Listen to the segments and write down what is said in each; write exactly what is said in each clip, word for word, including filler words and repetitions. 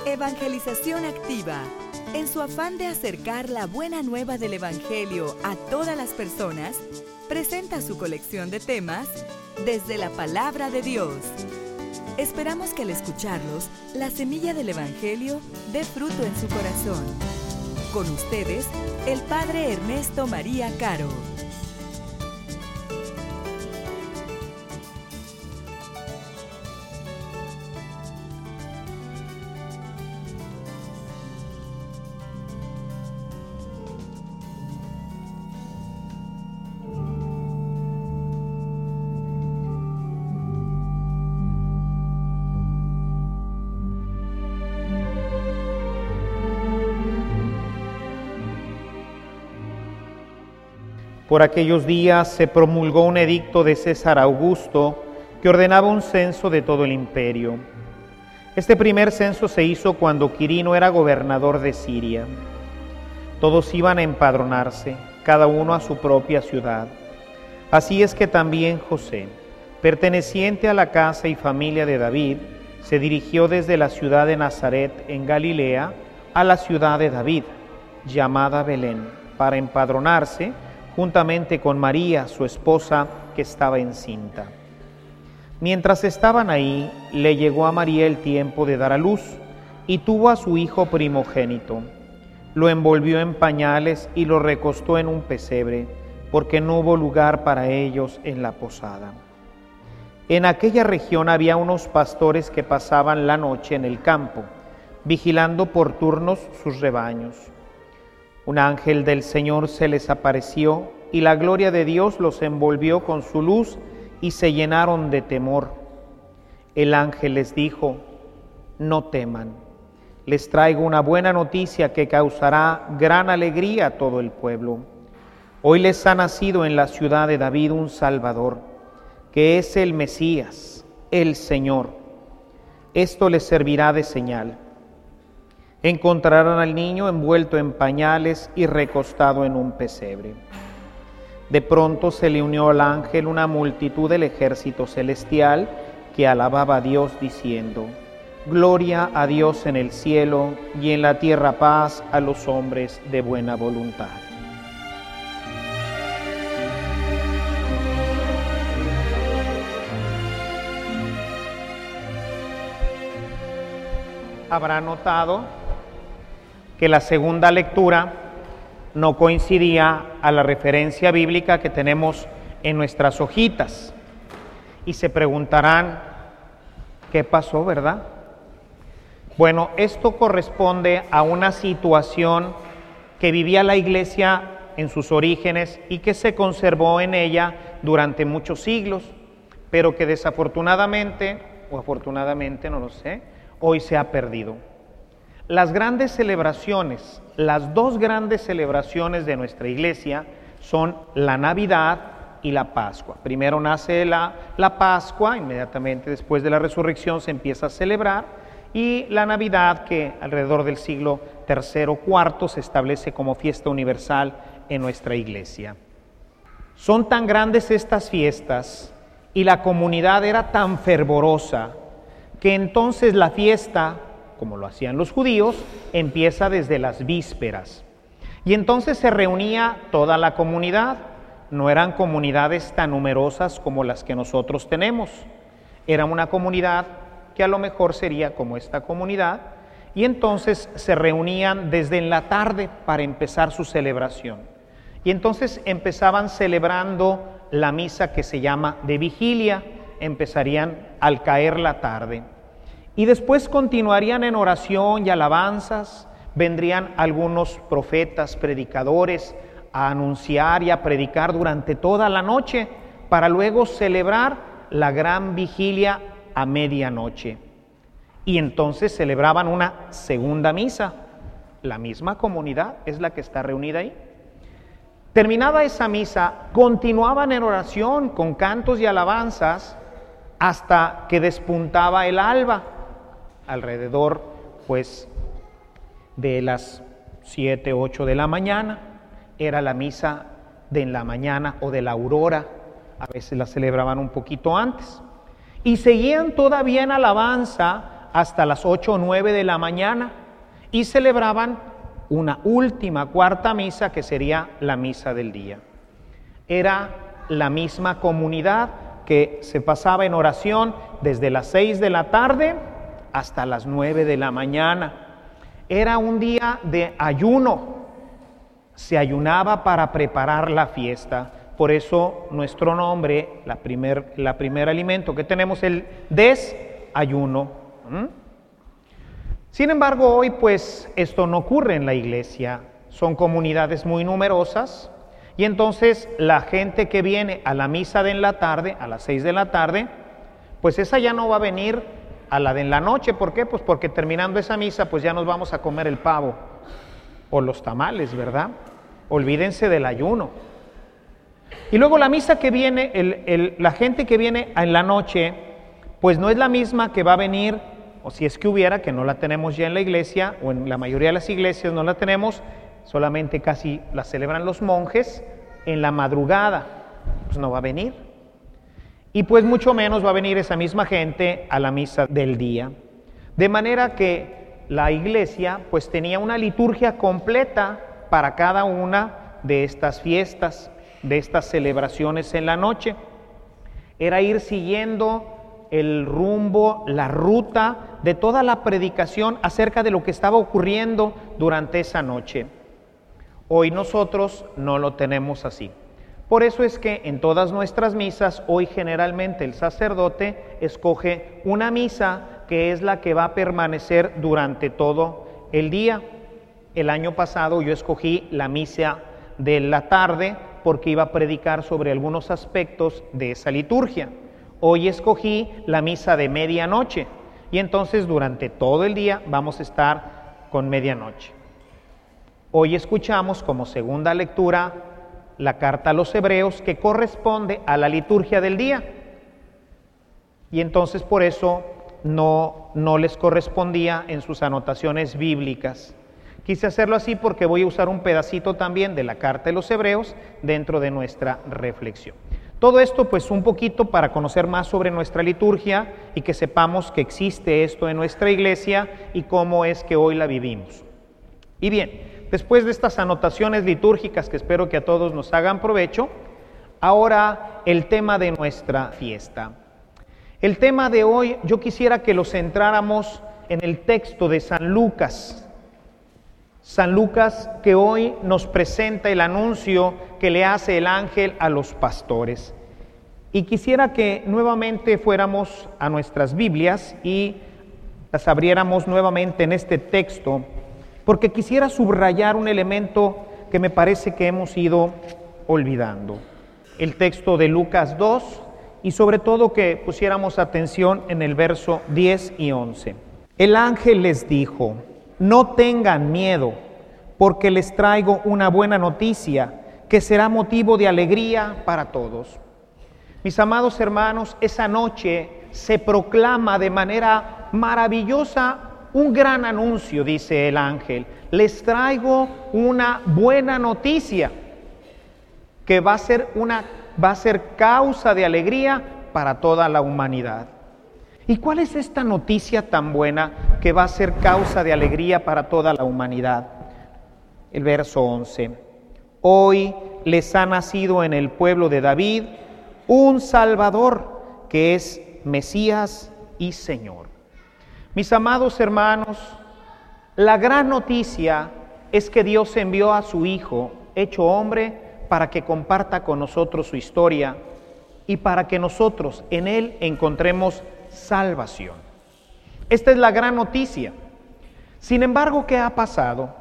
Evangelización Activa, en su afán de acercar la buena nueva del Evangelio a todas las personas, presenta su colección de temas desde la Palabra de Dios. Esperamos que al escucharlos, la semilla del Evangelio dé fruto en su corazón. Con ustedes, el Padre Ernesto María Caro. Por aquellos días se promulgó un edicto de César Augusto que ordenaba un censo de todo el imperio. Este primer censo se hizo cuando Quirino era gobernador de Siria. Todos iban a empadronarse, cada uno a su propia ciudad. Así es que también José, perteneciente a la casa y familia de David, se dirigió desde la ciudad de Nazaret en Galilea a la ciudad de David, llamada Belén, para empadronarse juntamente con María, su esposa, que estaba encinta. Mientras estaban ahí, le llegó a María el tiempo de dar a luz, y tuvo a su hijo primogénito. Lo envolvió en pañales y lo recostó en un pesebre, porque no hubo lugar para ellos en la posada. En aquella región había unos pastores que pasaban la noche en el campo, vigilando por turnos sus rebaños. Un ángel del Señor se les apareció y la gloria de Dios los envolvió con su luz y se llenaron de temor. El ángel les dijo: no teman, les traigo una buena noticia que causará gran alegría a todo el pueblo. Hoy les ha nacido en la ciudad de David un Salvador, que es el Mesías, el Señor. Esto les servirá de señal. Encontrarán al niño envuelto en pañales y recostado en un pesebre. De pronto se le unió al ángel una multitud del ejército celestial que alababa a Dios diciendo: Gloria a Dios en el cielo y en la tierra paz a los hombres de buena voluntad. Habrá notado que la segunda lectura no coincidía a la referencia bíblica que tenemos en nuestras hojitas. Y se preguntarán, ¿qué pasó, verdad? Bueno, esto corresponde a una situación que vivía la iglesia en sus orígenes y que se conservó en ella durante muchos siglos, pero que desafortunadamente, o afortunadamente, no lo sé, hoy se ha perdido. Las grandes celebraciones, las dos grandes celebraciones de nuestra iglesia son la Navidad y la Pascua. Primero nace la, la Pascua, inmediatamente después de la resurrección se empieza a celebrar, y la Navidad, que alrededor del siglo tercero, cuarto, se establece como fiesta universal en nuestra iglesia. Son tan grandes estas fiestas y la comunidad era tan fervorosa que entonces la fiesta, como lo hacían los judíos, empieza desde las vísperas. Y entonces se reunía toda la comunidad. No eran comunidades tan numerosas como las que nosotros tenemos. Era una comunidad que a lo mejor sería como esta comunidad, y entonces se reunían desde en la tarde para empezar su celebración. Y entonces empezaban celebrando la misa que se llama de vigilia, empezarían al caer la tarde. Y después continuarían en oración y alabanzas, vendrían algunos profetas, predicadores, a anunciar y a predicar durante toda la noche, para luego celebrar la gran vigilia a medianoche. Y entonces celebraban una segunda misa. La misma comunidad es la que está reunida ahí. Terminada esa misa, continuaban en oración con cantos y alabanzas hasta que despuntaba el alba. Alrededor, pues, de las siete, ocho de la mañana, era la misa de en la mañana o de la aurora, a veces la celebraban un poquito antes, y seguían todavía en alabanza hasta las ocho o nueve de la mañana y celebraban una última cuarta misa que sería la misa del día. Era la misma comunidad que se pasaba en oración desde las seis de la tarde hasta las nueve de la mañana. Era un día de ayuno, se ayunaba para preparar la fiesta. Por eso nuestro nombre, la primer, la primer alimento que tenemos, el desayuno. ¿Mm? Sin embargo, hoy pues esto no ocurre en la iglesia. Son comunidades muy numerosas y entonces la gente que viene a la misa de en la tarde, a las seis de la tarde, pues esa ya no va a venir a la de en la noche. ¿Por qué? Pues porque terminando esa misa pues ya nos vamos a comer el pavo o los tamales, ¿verdad? Olvídense del ayuno. Y luego la misa que viene, el, el, la gente que viene en la noche, pues no es la misma que va a venir, o si es que hubiera, que no la tenemos ya en la iglesia, o en la mayoría de las iglesias no la tenemos, solamente casi la celebran los monjes, en la madrugada, pues no va a venir. Y pues mucho menos va a venir esa misma gente a la misa del día. De manera que la iglesia pues tenía una liturgia completa para cada una de estas fiestas, de estas celebraciones en la noche. Era ir siguiendo el rumbo, la ruta de toda la predicación acerca de lo que estaba ocurriendo durante esa noche. Hoy nosotros no lo tenemos así. Por eso es que en todas nuestras misas, hoy generalmente el sacerdote escoge una misa que es la que va a permanecer durante todo el día. El año pasado yo escogí la misa de la tarde porque iba a predicar sobre algunos aspectos de esa liturgia. Hoy escogí la misa de medianoche y entonces durante todo el día vamos a estar con medianoche. Hoy escuchamos como segunda lectura la carta a los Hebreos que corresponde a la liturgia del día. Y entonces por eso no, no les correspondía en sus anotaciones bíblicas. Quise hacerlo así porque voy a usar un pedacito también de la carta de los Hebreos dentro de nuestra reflexión. Todo esto pues un poquito para conocer más sobre nuestra liturgia y que sepamos que existe esto en nuestra iglesia y cómo es que hoy la vivimos. Y bien, después de estas anotaciones litúrgicas que espero que a todos nos hagan provecho, ahora el tema de nuestra fiesta. El tema de hoy yo quisiera que lo centráramos en el texto de San Lucas. San Lucas que hoy nos presenta el anuncio que le hace el ángel a los pastores. Y quisiera que nuevamente fuéramos a nuestras Biblias y las abriéramos nuevamente en este texto, porque quisiera subrayar un elemento que me parece que hemos ido olvidando. El texto de Lucas dos y sobre todo que pusiéramos atención en el verso diez y once. El ángel les dijo: no tengan miedo, porque les traigo una buena noticia que será motivo de alegría para todos. Mis amados hermanos, esa noche se proclama de manera maravillosa un gran anuncio, dice el ángel. Les traigo una buena noticia que va a ser una, va a ser causa de alegría para toda la humanidad. ¿Y cuál es esta noticia tan buena que va a ser causa de alegría para toda la humanidad? El verso once. Hoy les ha nacido en el pueblo de David un Salvador, que es Mesías y Señor. Mis amados hermanos, la gran noticia es que Dios envió a su Hijo, hecho hombre, para que comparta con nosotros su historia y para que nosotros en Él encontremos salvación. Esta es la gran noticia. Sin embargo, ¿qué ha pasado?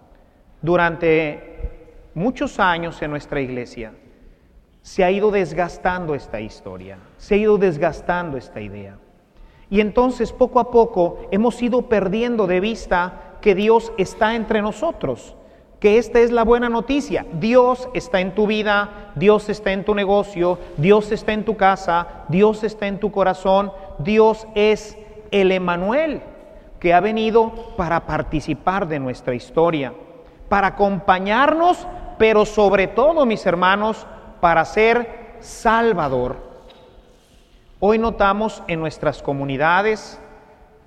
Durante muchos años en nuestra iglesia se ha ido desgastando esta historia, se ha ido desgastando esta idea. Y entonces poco a poco hemos ido perdiendo de vista que Dios está entre nosotros, que esta es la buena noticia. Dios está en tu vida, Dios está en tu negocio, Dios está en tu casa, Dios está en tu corazón. Dios es el Emmanuel, que ha venido para participar de nuestra historia, para acompañarnos, pero sobre todo, mis hermanos, para ser Salvador. Hoy notamos en nuestras comunidades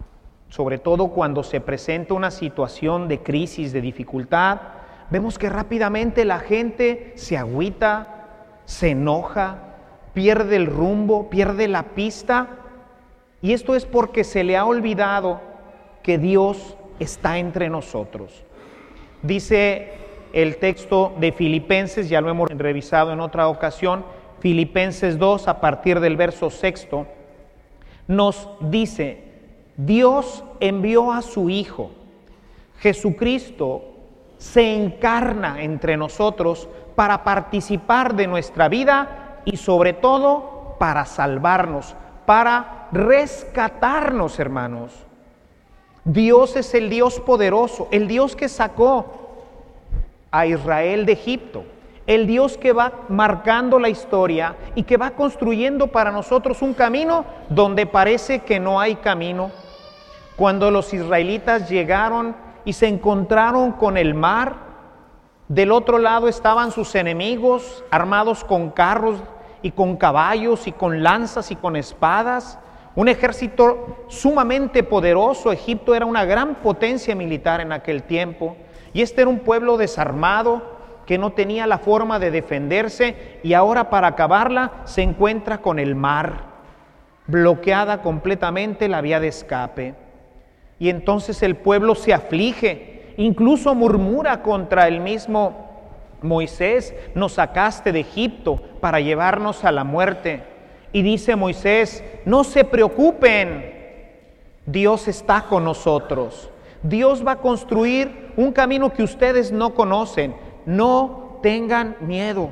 sobre todo cuando se presenta una situación de crisis, de dificultad, vemos que rápidamente la gente se agüita, se enoja, pierde el rumbo, pierde la pista, y esto es porque se le ha olvidado que Dios está entre nosotros. Dice el texto de Filipenses, ya lo hemos revisado en otra ocasión, Filipenses dos, a partir del verso sexto, nos dice: Dios envió a su Hijo, Jesucristo se encarna entre nosotros para participar de nuestra vida y sobre todo para salvarnos, para rescatarnos, hermanos. Dios es el Dios poderoso, el Dios que sacó a Israel de Egipto, el Dios que va marcando la historia y que va construyendo para nosotros un camino donde parece que no hay camino. Cuando los israelitas llegaron y se encontraron con el mar, del otro lado estaban sus enemigos armados con carros y con caballos y con lanzas y con espadas, un ejército sumamente poderoso. Egipto era una gran potencia militar en aquel tiempo, y este era un pueblo desarmado que no tenía la forma de defenderse, y ahora para acabarla se encuentra con el mar, bloqueada completamente la vía de escape. Y entonces el pueblo se aflige, incluso murmura contra el mismo Moisés: nos sacaste de Egipto para llevarnos a la muerte. Y dice Moisés: no se preocupen, Dios está con nosotros. Dios va a construir un camino que ustedes no conocen. No tengan miedo.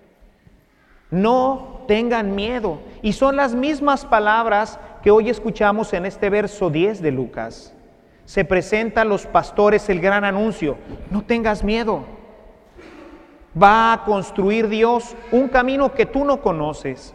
No tengan miedo. Y son las mismas palabras que hoy escuchamos en este verso diez de Lucas. Se presenta a los pastores el gran anuncio: no tengas miedo. Va a construir Dios un camino que tú no conoces.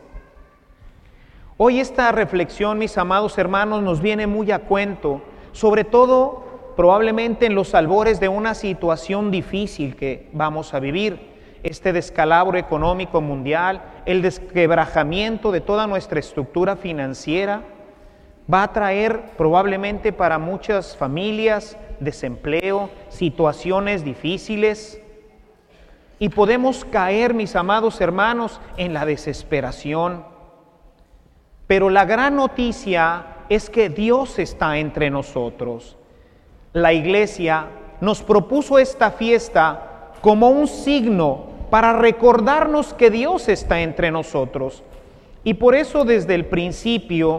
Hoy esta reflexión, mis amados hermanos, nos viene muy a cuento, sobre todo probablemente en los albores de una situación difícil que vamos a vivir. Este descalabro económico mundial, el desquebrajamiento de toda nuestra estructura financiera, va a traer probablemente para muchas familias desempleo, situaciones difíciles, y podemos caer, mis amados hermanos, en la desesperación. Pero la gran noticia es que Dios está entre nosotros. La Iglesia nos propuso esta fiesta como un signo para recordarnos que Dios está entre nosotros. Y por eso desde el principio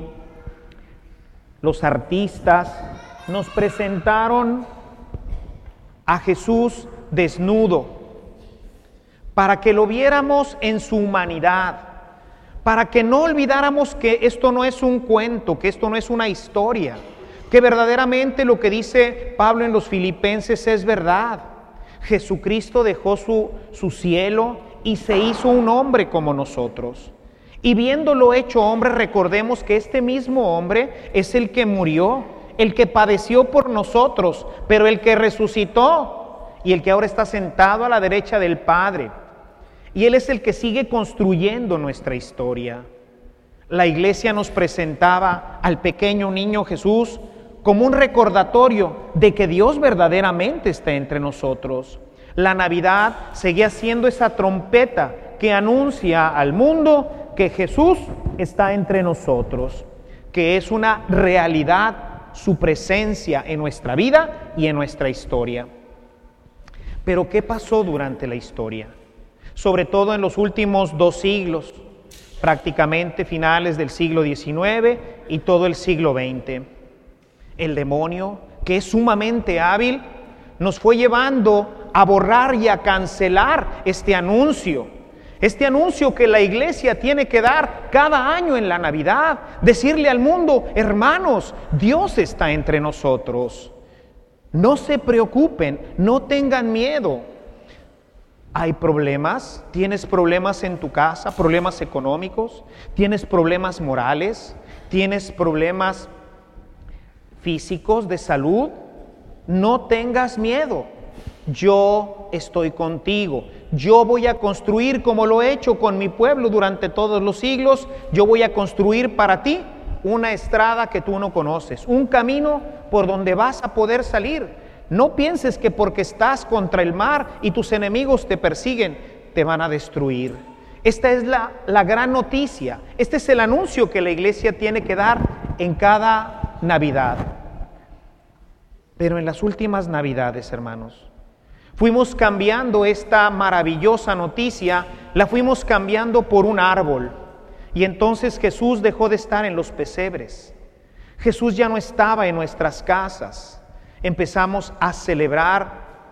los artistas nos presentaron a Jesús desnudo, para que lo viéramos en su humanidad, para que no olvidáramos que esto no es un cuento, que esto no es una historia, que verdaderamente lo que dice Pablo en los Filipenses es verdad. Jesucristo dejó su, su cielo y se hizo un hombre como nosotros. Y viéndolo hecho hombre, recordemos que este mismo hombre es el que murió, el que padeció por nosotros, pero el que resucitó y el que ahora está sentado a la derecha del Padre. Y Él es el que sigue construyendo nuestra historia. La Iglesia nos presentaba al pequeño niño Jesús como un recordatorio de que Dios verdaderamente está entre nosotros. La Navidad seguía siendo esa trompeta que anuncia al mundo que Jesús está entre nosotros, que es una realidad su presencia en nuestra vida y en nuestra historia. Pero ¿qué pasó durante la historia? Sobre todo en los últimos dos siglos, prácticamente finales del siglo diecinueve y todo el siglo veinte. El demonio, que es sumamente hábil, nos fue llevando a borrar y a cancelar este anuncio. Este anuncio que la Iglesia tiene que dar cada año en la Navidad, decirle al mundo: hermanos, Dios está entre nosotros. No se preocupen, no tengan miedo. ¿Hay problemas? ¿Tienes problemas en tu casa? ¿Problemas económicos? ¿Tienes problemas morales? ¿Tienes problemas físicos de salud? No tengas miedo. Yo estoy contigo. Yo voy a construir como lo he hecho con mi pueblo durante todos los siglos. Yo voy a construir para ti una estrada que tú no conoces, un camino por donde vas a poder salir. No pienses que porque estás contra el mar y tus enemigos te persiguen, te van a destruir. Esta es la, la gran noticia. Este es el anuncio que la iglesia tiene que dar en cada Navidad. Pero en las últimas Navidades, hermanos, fuimos cambiando esta maravillosa noticia, la fuimos cambiando por un árbol. Y entonces Jesús dejó de estar en los pesebres. Jesús ya no estaba en nuestras casas. Empezamos a celebrar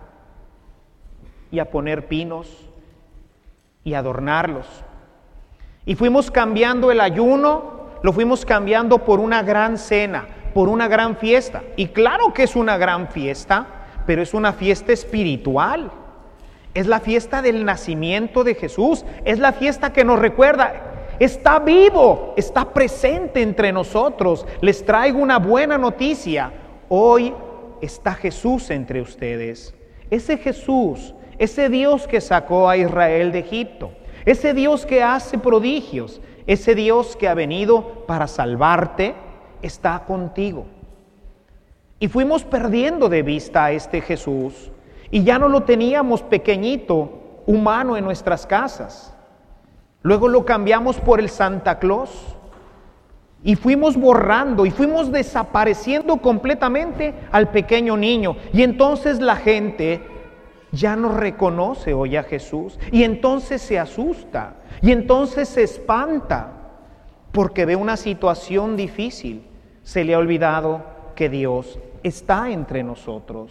y a poner pinos y adornarlos. Y fuimos cambiando el ayuno, lo fuimos cambiando por una gran cena, por una gran fiesta. Y claro que es una gran fiesta, pero es una fiesta espiritual. Es la fiesta del nacimiento de Jesús. Es la fiesta que nos recuerda, está vivo, está presente entre nosotros. Les traigo una buena noticia. Hoy está Jesús entre ustedes. Ese Jesús, ese Dios que sacó a Israel de Egipto, ese Dios que hace prodigios, ese Dios que ha venido para salvarte, está contigo. Y fuimos perdiendo de vista a este Jesús y ya no lo teníamos pequeñito, humano en nuestras casas. Luego lo cambiamos por el Santa Claus y fuimos borrando y fuimos desapareciendo completamente al pequeño niño. Y entonces la gente ya no reconoce hoy a Jesús y entonces se asusta y entonces se espanta porque ve una situación difícil. Se le ha olvidado que Dios está entre nosotros.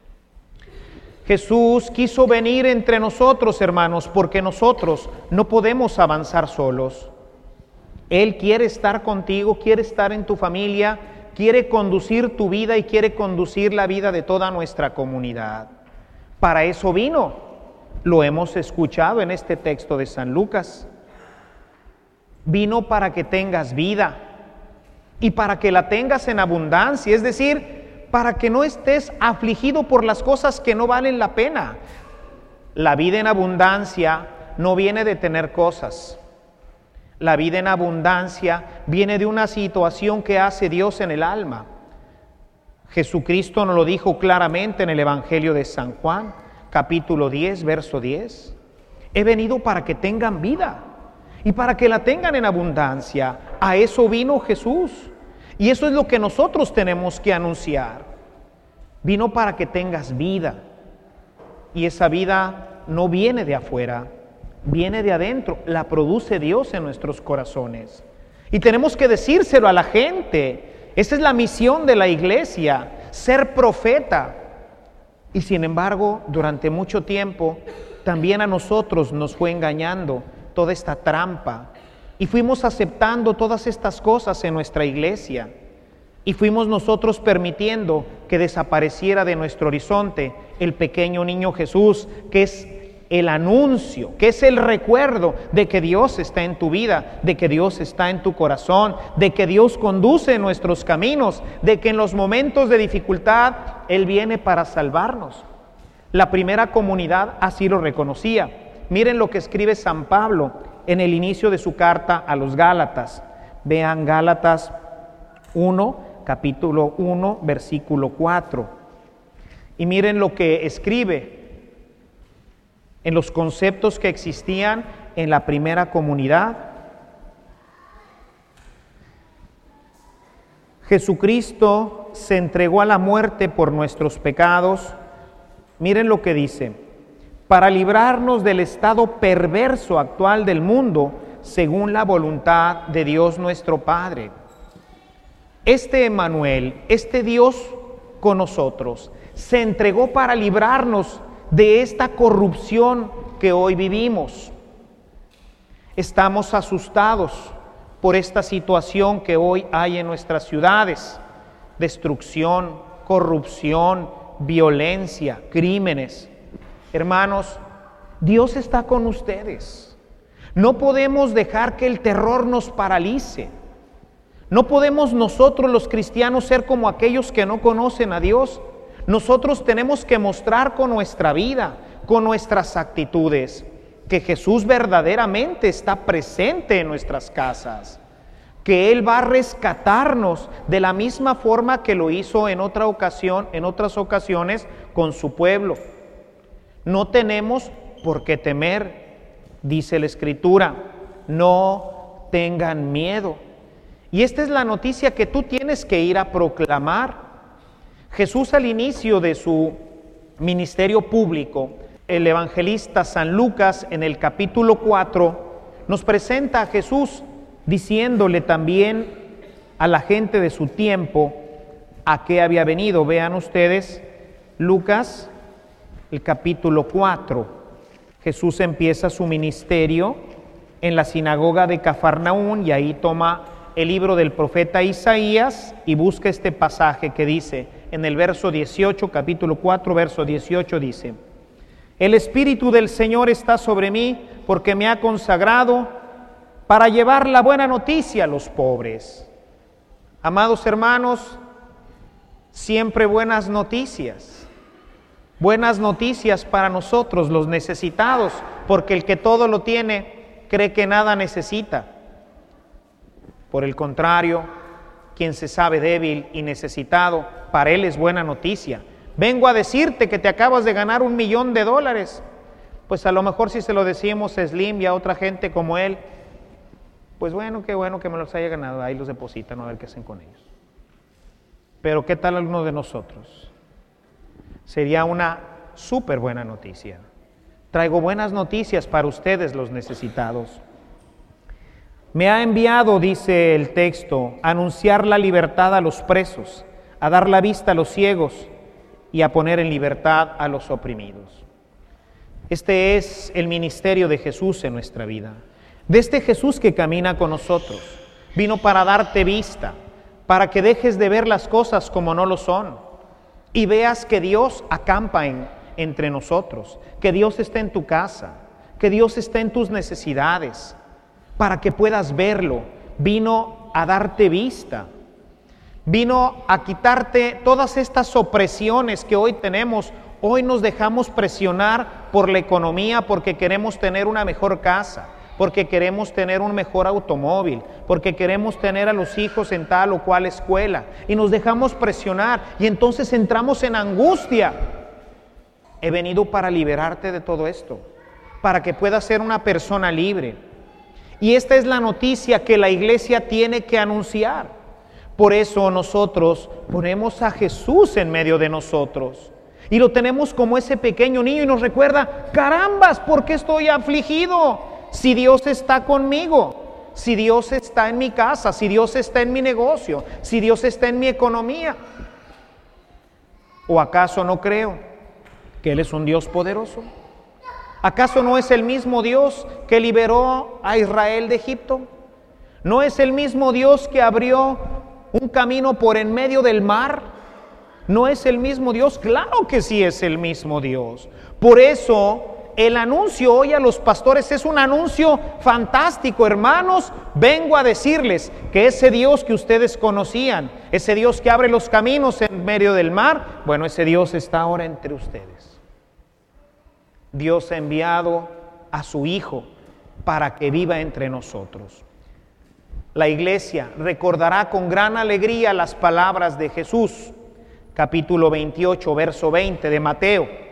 Jesús quiso venir entre nosotros, hermanos, porque nosotros no podemos avanzar solos. Él quiere estar contigo, quiere estar en tu familia, quiere conducir tu vida y quiere conducir la vida de toda nuestra comunidad. Para eso vino, lo hemos escuchado en este texto de San Lucas. Vino para que tengas vida y para que la tengas en abundancia, es decir, para que no estés afligido por las cosas que no valen la pena. La vida en abundancia no viene de tener cosas. La vida en abundancia viene de una situación que hace Dios en el alma. Jesucristo nos lo dijo claramente en el Evangelio de San Juan, capítulo diez, verso diez. He venido para que tengan vida y para que la tengan en abundancia. A eso vino Jesús. Y eso es lo que nosotros tenemos que anunciar. Vino para que tengas vida. Y esa vida no viene de afuera, viene de adentro. La produce Dios en nuestros corazones. Y tenemos que decírselo a la gente. Esa es la misión de la iglesia, ser profeta. Y sin embargo, durante mucho tiempo, también a nosotros nos fue engañando toda esta trampa. Y fuimos aceptando todas estas cosas en nuestra iglesia. Y fuimos nosotros permitiendo que desapareciera de nuestro horizonte el pequeño niño Jesús, que es el anuncio, que es el recuerdo de que Dios está en tu vida, de que Dios está en tu corazón, de que Dios conduce nuestros caminos, de que en los momentos de dificultad Él viene para salvarnos. La primera comunidad así lo reconocía. Miren lo que escribe San Pablo en el inicio de su carta a los Gálatas. Vean Gálatas uno, capítulo uno, versículo cuatro. Y miren lo que escribe en los conceptos que existían en la primera comunidad. Jesucristo se entregó a la muerte por nuestros pecados. Miren lo que dice: para librarnos del estado perverso actual del mundo, según la voluntad de Dios nuestro Padre. Este Emmanuel, este Dios con nosotros, se entregó para librarnos de esta corrupción que hoy vivimos. Estamos asustados por esta situación que hoy hay en nuestras ciudades: destrucción, corrupción, violencia, crímenes. Hermanos, Dios está con ustedes. No podemos dejar que el terror nos paralice. No podemos nosotros los cristianos ser como aquellos que no conocen a Dios. Nosotros tenemos que mostrar con nuestra vida, con nuestras actitudes, que Jesús verdaderamente está presente en nuestras casas. que Él va a rescatarnos de la misma forma que lo hizo en otra ocasión, en otras ocasiones con su pueblo. No tenemos por qué temer, dice la Escritura, no tengan miedo. Y esta es la noticia que tú tienes que ir a proclamar. Jesús, al inicio de su ministerio público, el evangelista San Lucas en el capítulo cuatro nos presenta a Jesús diciéndole también a la gente de su tiempo a qué había venido. Vean ustedes Lucas, el capítulo cuatro. Jesús empieza su ministerio en la sinagoga de Cafarnaún y ahí toma el libro del profeta Isaías y busca este pasaje que dice en el verso dieciocho, capítulo cuatro, verso dieciocho, dice: el Espíritu del Señor está sobre mí porque me ha consagrado para llevar la buena noticia a los pobres. Amados hermanos, siempre buenas noticias. Buenas noticias para nosotros, los necesitados, porque el que todo lo tiene cree que nada necesita. Por el contrario, quien se sabe débil y necesitado, para él es buena noticia. Vengo a decirte que te acabas de ganar un millón de dólares. Pues a lo mejor si se lo decimos a Slim y a otra gente como él, pues bueno, qué bueno que me los haya ganado, ahí los depositan a ver qué hacen con ellos. Pero ¿qué tal alguno de nosotros? Sería una súper buena noticia. Traigo buenas noticias para ustedes, los necesitados. Me ha enviado, dice el texto, a anunciar la libertad a los presos, a dar la vista a los ciegos y a poner en libertad a los oprimidos. Este es el ministerio de Jesús en nuestra vida. De este Jesús que camina con nosotros. Vino para darte vista, para que dejes de ver las cosas como no lo son y veas que Dios acampa en, entre nosotros, que Dios está en tu casa, que Dios está en tus necesidades, para que puedas verlo. Vino a darte vista. Vino a quitarte todas estas opresiones que hoy tenemos. Hoy nos dejamos presionar por la economía porque queremos tener una mejor casa, porque queremos tener un mejor automóvil, porque queremos tener a los hijos en tal o cual escuela, y nos dejamos presionar, y entonces entramos en angustia. He venido para liberarte de todo esto, para que puedas ser una persona libre. Y esta es la noticia que la iglesia tiene que anunciar. Por eso nosotros ponemos a Jesús en medio de nosotros, y lo tenemos como ese pequeño niño, y nos recuerda: carambas, ¿por qué estoy afligido? Si Dios está conmigo, si Dios está en mi casa, si Dios está en mi negocio, si Dios está en mi economía. ¿O acaso no creo que Él es un Dios poderoso? ¿Acaso no es el mismo Dios que liberó a Israel de Egipto? ¿No es el mismo Dios que abrió un camino por en medio del mar? ¿No es el mismo Dios? Claro que sí es el mismo Dios. Por eso el anuncio hoy a los pastores es un anuncio fantástico, hermanos. Vengo a decirles que ese Dios que ustedes conocían, ese Dios que abre los caminos en medio del mar, bueno, ese Dios está ahora entre ustedes. Dios ha enviado a su Hijo para que viva entre nosotros. La iglesia recordará con gran alegría las palabras de Jesús, capítulo veintiocho, verso veinte de Mateo.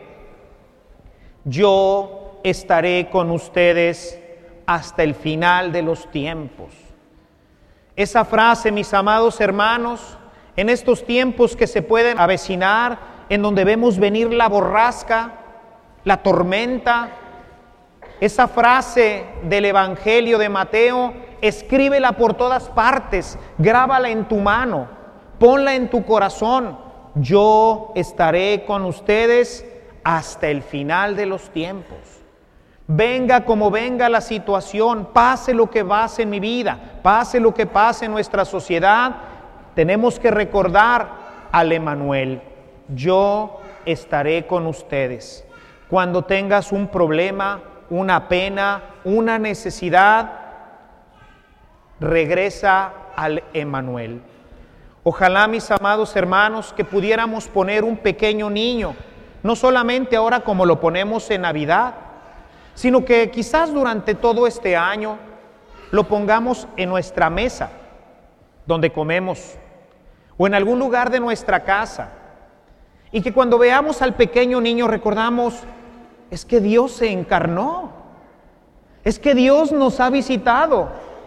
Yo estaré con ustedes hasta el final de los tiempos. Esa frase, mis amados hermanos, en estos tiempos que se pueden avecinar, en donde vemos venir la borrasca, la tormenta, esa frase del Evangelio de Mateo, escríbela por todas partes, grábala en tu mano, ponla en tu corazón. Yo estaré con ustedes hasta el final de los tiempos. Venga como venga la situación, pase lo que pase en mi vida, pase lo que pase en nuestra sociedad, tenemos que recordar al Emmanuel: yo estaré con ustedes. Cuando tengas un problema, una pena, una necesidad, regresa al Emmanuel. Ojalá, mis amados hermanos, que pudiéramos poner un pequeño niño, no solamente ahora como lo ponemos en Navidad, sino que quizás durante todo este año lo pongamos en nuestra mesa, donde comemos, o en algún lugar de nuestra casa, y que cuando veamos al pequeño niño recordamos, es que Dios se encarnó, es que Dios nos ha visitado,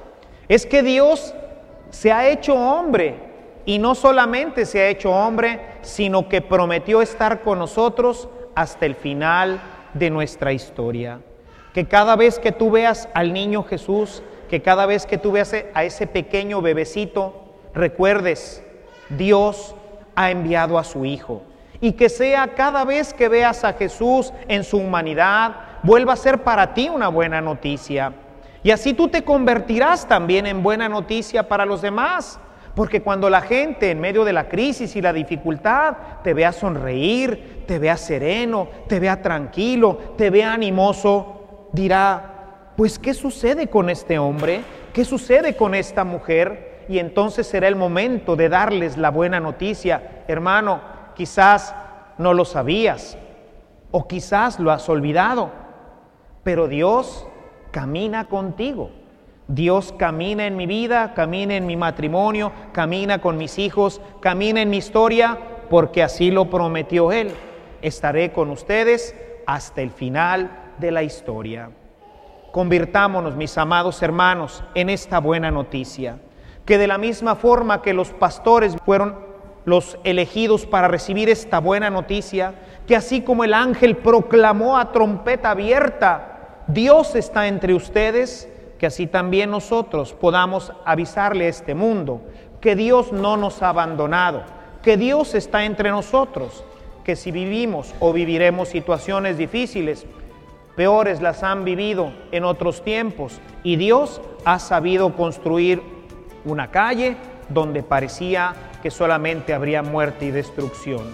es que Dios se ha hecho hombre, y no solamente se ha hecho hombre, sino que prometió estar con nosotros hasta el final de nuestra historia. Que cada vez que tú veas al niño Jesús, que cada vez que tú veas a ese pequeño bebecito, recuerdes, Dios ha enviado a su Hijo. Y que sea cada vez que veas a Jesús en su humanidad, vuelva a ser para ti una buena noticia. Y así tú te convertirás también en buena noticia para los demás. Porque cuando la gente en medio de la crisis y la dificultad te vea sonreír, te vea sereno, te vea tranquilo, te vea animoso, dirá, pues ¿qué sucede con este hombre? ¿Qué sucede con esta mujer? Y entonces será el momento de darles la buena noticia. Hermano, quizás no lo sabías o quizás lo has olvidado, pero Dios camina contigo. Dios camina en mi vida, camina en mi matrimonio, camina con mis hijos, camina en mi historia, porque así lo prometió Él. Estaré con ustedes hasta el final de la historia. Convirtámonos, mis amados hermanos, en esta buena noticia, que de la misma forma que los pastores fueron los elegidos para recibir esta buena noticia, que así como el ángel proclamó a trompeta abierta, Dios está entre ustedes, que así también nosotros podamos avisarle a este mundo que Dios no nos ha abandonado, que Dios está entre nosotros, que si vivimos o viviremos situaciones difíciles, peores las han vivido en otros tiempos, y Dios ha sabido construir una calle donde parecía que solamente habría muerte y destrucción.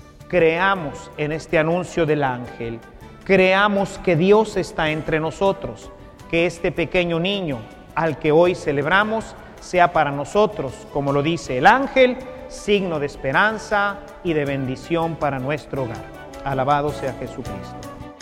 Creamos en este anuncio del ángel, creamos que Dios está entre nosotros, que este pequeño niño al que hoy celebramos sea para nosotros, como lo dice el ángel, signo de esperanza y de bendición para nuestro hogar. Alabado sea Jesucristo.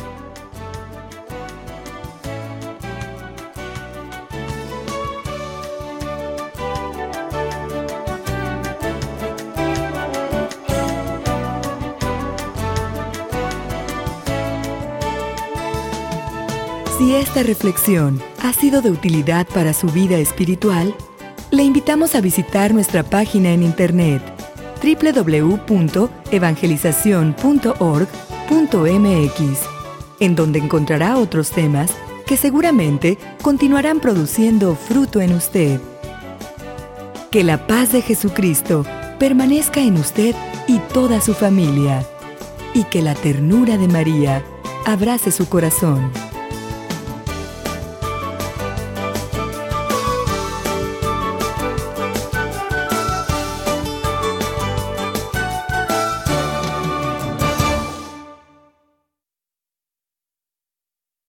Si esta reflexión ha sido de utilidad para su vida espiritual, le invitamos a visitar nuestra página en internet doble u doble u doble u punto evangelización punto org punto m x, en donde encontrará otros temas que seguramente continuarán produciendo fruto en usted. Que la paz de Jesucristo permanezca en usted y toda su familia, y que la ternura de María abrace su corazón.